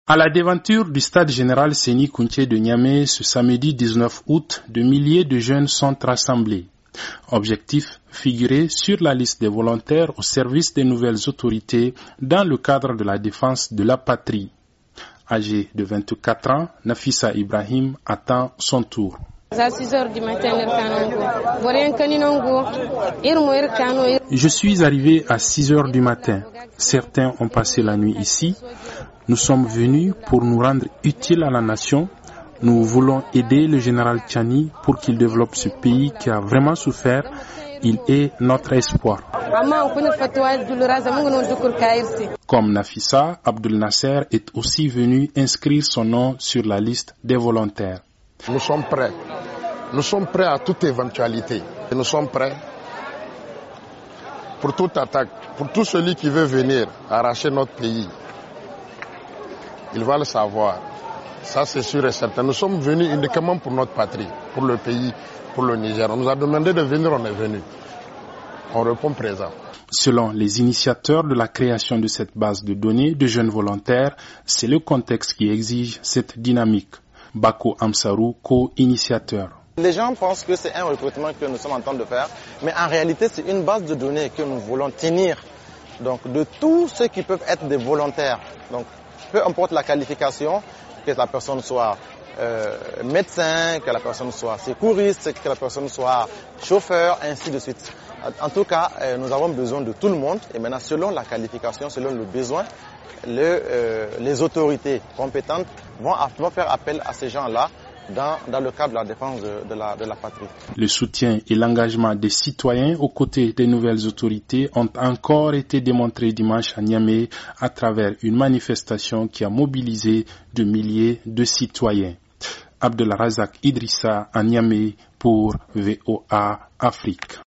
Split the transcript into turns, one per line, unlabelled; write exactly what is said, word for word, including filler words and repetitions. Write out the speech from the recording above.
À la devanture du stade général Séni Kountché de Niamey, ce samedi dix-neuf août, de milliers de jeunes sont rassemblés. Objectif, figurer sur la liste des volontaires au service des nouvelles autorités dans le cadre de la défense de la patrie. Âgée de vingt-quatre ans, Nafissa Ibrahim attend son tour. Je suis arrivé à six heures du matin. Certains ont passé la nuit ici. Nous sommes venus pour nous rendre utiles à la nation. Nous voulons aider le général Tchani pour qu'il développe ce pays qui a vraiment souffert. Il est notre espoir. Comme Nafissa, Abdel Nasser est aussi venu inscrire son nom sur la liste des volontaires.
Nous sommes prêts. Nous sommes prêts à toute éventualité. Et nous sommes prêts pour toute attaque, pour tout celui qui veut venir arracher notre pays. Il va le savoir. Ça, c'est sûr et certain. Nous sommes venus uniquement pour notre patrie, pour le pays, pour le Niger. On nous a demandé de venir, on est venu. On répond présent.
Selon les initiateurs de la création de cette base de données de jeunes volontaires, c'est le contexte qui exige cette dynamique. Bako Amsarou, co-initiateur.
Les gens pensent que c'est un recrutement que nous sommes en train de faire, mais en réalité, c'est une base de données que nous voulons tenir. Donc, de tous ceux qui peuvent être des volontaires. Donc, peu importe la qualification, que la personne soit euh, médecin, que la personne soit secouriste, que la personne soit chauffeur, ainsi de suite. En tout cas, euh, nous avons besoin de tout le monde. Et maintenant, selon la qualification, selon le besoin, le, euh, les autorités compétentes vont, vont faire appel à ces gens-là dans, dans le cadre de la défense de, de, la, de la patrie.
Le soutien et l'engagement des citoyens aux côtés des nouvelles autorités ont encore été démontrés dimanche à Niamey à travers une manifestation qui a mobilisé de milliers de citoyens. Abdelrazak Idrissa à Niamey pour V O A Afrique.